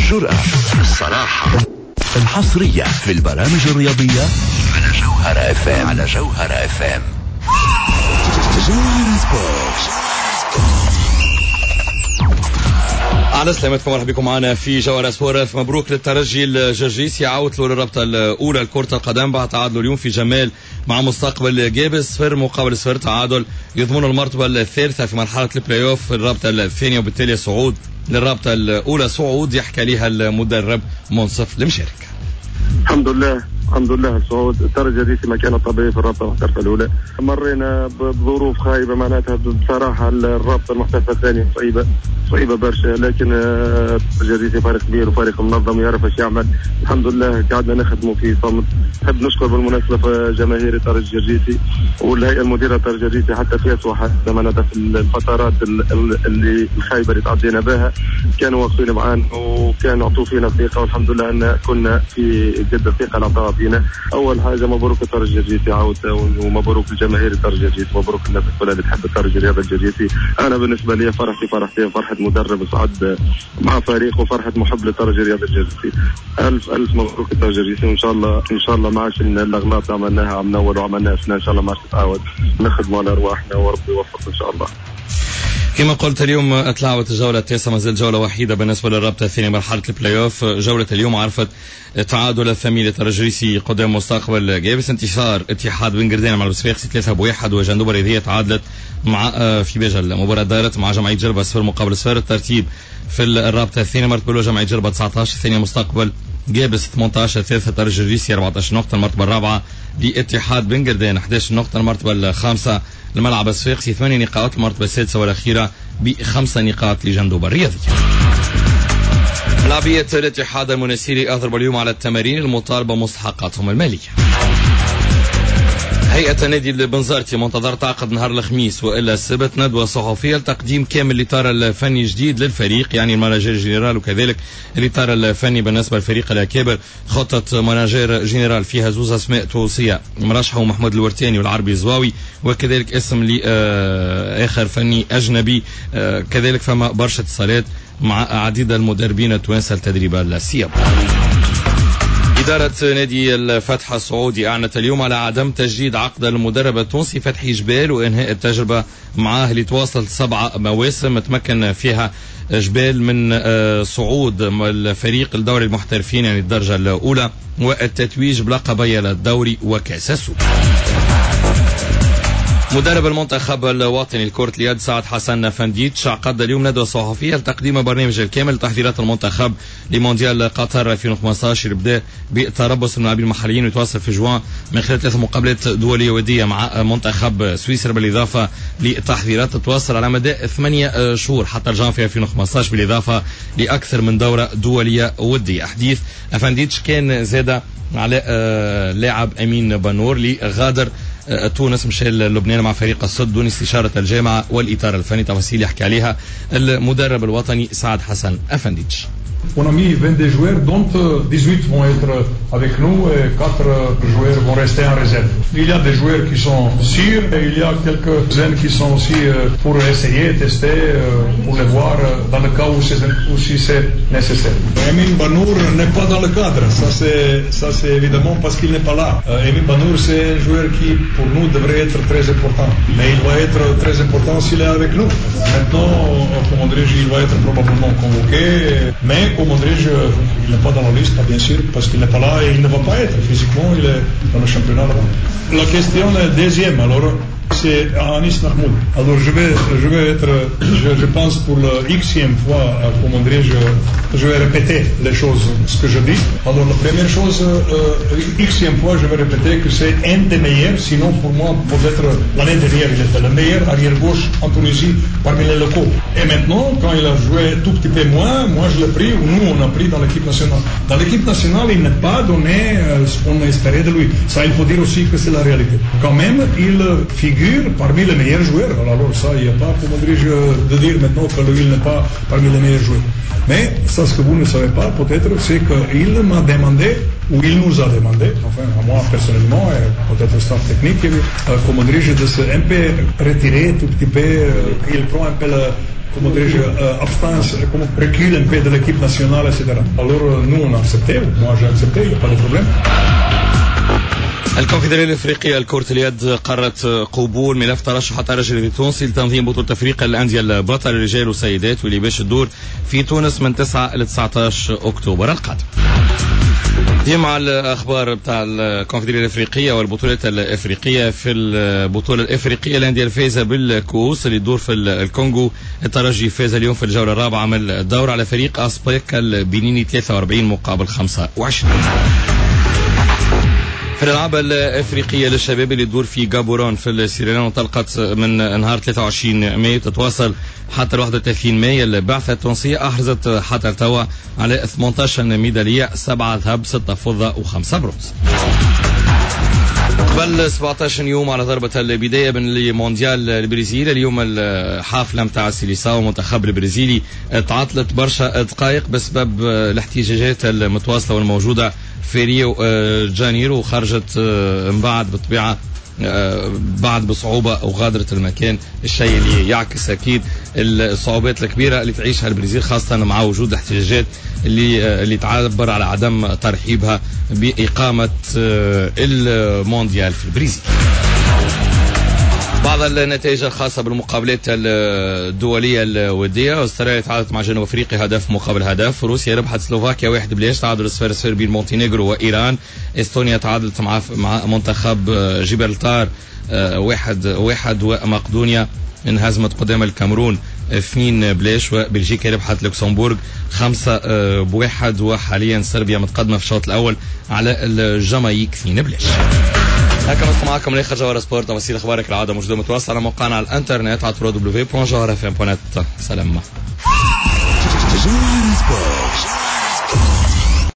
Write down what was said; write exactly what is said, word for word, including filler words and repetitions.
الجرأة، الصراحة، الحصرية في البرامج الرياضية على جوهرة اف ام. على جوهرة اف ام. جوهرة سبورت. أهلا سلامتكم، مرحبا بكم معنا في جوهرة سبورت. مبروك للترجي الجرجيسي، عودوا للرابطة الأولى لكرة القدم بعد تعادل اليوم في جمال مع مستقبل جابس، صفر مقابل صفر، تعادل يضمن المرتبة الثالثة في مرحلة البلاي اوف في الرابطة الثانية، وبالتالي صعود للرابطة الأولى. صعود يحكي لها المدرب منصف المشارك. الحمد لله الحمد لله الصعود. الترجي الجرجيسي ما كان طبيعي في الرابطه المحترفه الاولى، مرينا بظروف خايبه معناتها. بصراحه الرابطه المحترفه الثانيه صعيبه صعيبه برشا، لكن الترجي الجرجيسي فريق كبير وفريق منظم يعرف ايش يعمل. الحمد لله قعدنا نخدموا في صمت. نحب نشكر بالمناسبه في جماهير الترجي الجرجيسي والهيئه المديره الترجي الجرجيسي حتى في اسوء حتى معناتها في الفترات اللي الخايبه اللي تعدينا بها، كانوا واقفين معانا وكانوا يعطوا فينا ثقه، والحمد لله ان كنا في جد الثقه اللي اعطاها فينا. اول حاجه مبروك الترجي الجرجيسي عاود، ومبروك لجماهير الترجي الجرجيسي، مبروك الناس كلها اللي تحب الترجي الرياضي الجرجيسي. انا بالنسبه لي فرحتي فرحتين، فرحه مدرب صعد مع فريق وفرحه محب للترجي الرياضي الجرجيسي. الف الف مبروك الترجي الجرجيسي، وان شاء الله ان شاء الله ما عادش الاغلاط عملناها عم نول وعملناها اثنين، ان شاء الله ما عادش تتعاود. نخدموا على ارواحنا وربي يوفق ان شاء الله. كما قلت اليوم اتلعبت الجولة التاسعة، ما زالت جولة وحيدة بالنسبة للرابطة الثانية مرحلة البلاي اوف. جولة اليوم عرفت تعادل الثمين للترجي قدام مستقبل جابس، انتصار اتحاد بن قردان مع البصفاقسي ثلاثة بواحد، وجندوب الرياضية تعادلت مع في باجة. المباراة دارت مع جمعية جربة صفر مقابل صفر. الترتيب في الرابطة الثانية مرتبة الأولى جمعية جربة تسعة عشر، الثانية مستقبل جابس ثمانية عشر، الثالثة الترجي الجرجيسي أربعة عشر نقطة، المرتبة الرابعة لاتحاد بن قردان أحد عشر نقطة، المرتبة الخامسة الملعب الصفاقسي ثمانية نقاط، المرتبة السادسة والأخيرة بخمس نقاط لجندوب الرياضية. لاعبية الاتحاد المنسيري أضرب اليوم على التمارين المطالبة مستحقاتهم المالية. هيئة النادي البنزرتي منتظر تعقد نهار الخميس وإلا السبت ندوة صحفية لتقديم كامل الإطار الفني جديد للفريق، يعني المانجير جنرال وكذلك الإطار الفني بالنسبة للفريق الأكابر. خطة مانجير جنرال فيها زوز أسماء توصية مرشحه محمود الورتاني والعربي الزواوي، وكذلك اسم لآخر فني أجنبي. كذلك فما برشا اتصالات مع عديد المدربين التوانسة لتدريب السياب. إدارة نادي الفتح السعودي أعلنت اليوم على عدم تجديد عقد المدرب التونسي فتحي جبال، وإنهاء التجربة معاه لتواصل سبع مواسم تمكن فيها جبال من صعود الفريق لدوري المحترفين يعني الدرجة الأولى، والتتويج بلقبي الدوري وكأس السوبر. مدرب المنتخب الوطني لكرة اليد سعد حسن فنديتش عقد اليوم ندوة صحفية لتقديم برنامج الكامل لتحضيرات المنتخب لمونديال قطر ألفين وخمسة عشر، يبدأ بتربص الملاعبين المحليين ويتواصل في جوان من خلال ثلاث مقابلات دولية ودية مع منتخب سويسرا، بالإضافة لتحضيرات تتواصل على مدى ثمانية شهور حتى الجانفي ألفين وخمسة عشر، بالإضافة لأكثر من دورة دولية ودية. حديث فنديتش كان زاد على لاعب أمين بنور لغادر تونس مشى لبنان مع فريق الصد دون استشارة الجامعة والإطار الفني. تفاصيل يحكي عليها المدرب الوطني سعد حسن أفنديتش. On a mis vingt-deux joueurs, dont dix-huit vont être avec nous et quatre joueurs vont rester en réserve. Il y a des joueurs qui sont sûrs et il y a quelques-uns qui sont aussi pour essayer, tester, pour les voir dans le cas où c'est, où si c'est nécessaire. Emin Banour n'est pas dans le cadre, ça c'est, ça c'est évidemment parce qu'il n'est pas là. Emin Banour c'est un joueur qui pour nous devrait être très important, mais il va être très important s'il est avec nous. Maintenant, comment dirais-je, il va être probablement convoqué, mais comment dirais-je, il n'est pas dans la liste, bien sûr, parce qu'il n'est pas là et il ne va pas être. Physiquement, il est dans le championnat là-bas. La question est deuxième, alors, c'est Anis Mahmoud. Alors, je vais, je vais être, je, je pense pour la xème fois, comment dirais-je, je vais répéter les choses, ce que je dis. Alors, la première chose, euh, xème fois, je vais répéter que c'est un des meilleurs, sinon pour moi, peut-être l'année dernière, il était le meilleur arrière-gauche en Tunisie parmi les locaux. Et maintenant, quand il a joué tout petit peu moins, moi je l'ai pris, ou nous on a pris dans l'équipe nationale. Dans l'équipe nationale, il n'a pas donné euh, ce qu'on espérait de lui. Ça, il faut dire aussi que c'est la réalité. Quand même, il figure parmi les meilleurs joueurs. Alors ça, il n'y a pas, comment dirais-je, de dire maintenant que lui, il n'est pas parmi les meilleurs joueurs. Mais ça, ce que vous ne savez pas, peut-être, c'est qu'il m'a demandé, ou il nous a demandé, enfin, à moi personnellement, et peut-être au staff technique, euh, comment dirais-je, de se un peu retirer tout petit peu, euh, il prend un peu le, comment dirais-je, euh, abstinence, comment recule un peu de l'équipe nationale, et cetera. Alors euh, nous on a accepté, moi j'ai accepté, il n'y a pas de problème. الكونفدرالية الأفريقية لكرة اليد قررت قبول ملف ترشح الترجي التونسي لتنظيم بطولة أفريقيا للأندية البطل الرجال والسيدات واللي باش تدور في تونس من تسعة إلى تسعة عشر أكتوبر القادم. مع الأخبار بتاع الكونفدرالية الأفريقية والبطولات الأفريقية. في البطولة الأفريقية الأندية الفائزة بالكؤوس اللي تدور في الكونغو، الترجي فاز اليوم في الجولة الرابعة من الدورة على فريق أسبيك البنيني ثلاثة وأربعين مقابل خمسة وعشرين. في الألعاب الأفريقية للشباب اللي تدور في جابورون في السيراليون انطلقت من نهار ثلاثة وعشرين مايو تتواصل حتى واحد وثلاثين مايو. البعثة التونسية أحرزت حتى توا على ثمانية عشر ميدالية، سبعة ذهب ستة فضة وخمسة برونز. قبل سبعة عشر يوم على ضربة البداية من المونديال البرازيل، اليوم الحافلة متاع السيليساو المنتخب البرازيلي تعطلت برشا دقائق بسبب الاحتجاجات المتواصلة والموجودة في ريو جانيرو، وخرجت من بعد بالطبيعة بعد بصعوبة وغادرت المكان، الشيء اللي يعكس أكيد الصعوبات الكبيرة اللي تعيشها البرازيل خاصة مع وجود الاحتجاجات اللي اللي تعبر على عدم ترحيبها بإقامة المونديال في البرازيل. بعض النتائج الخاصة بالمقابلات الدولية الودية: استراليا تعادلت مع جنوب افريقيا هدف مقابل هدف، روسيا ربحت سلوفاكيا واحد بلاش، تعادل صفر صفر بين مونتينيغرو وايران، استونيا تعادلت مع مع منتخب جبرالتار واحد واحد، ومقدونيا انهزمت قدام الكاميرون اثنين بلاش، وبلجيكا ربحت لوكسمبورغ خمسة بواحد، وحاليا صربيا متقدمة في الشوط الأول على الجامايك اثنين بلاش. هكا نبقى معكم لآخر جوهرة سبورت. تفاصيل أخبارك العادة موجودة متواصلة على موقعنا على الانترنت على دبليو دبليو دبليو دوت جوهرة اف ام دوت نت. سلام. جوهرة سبورت.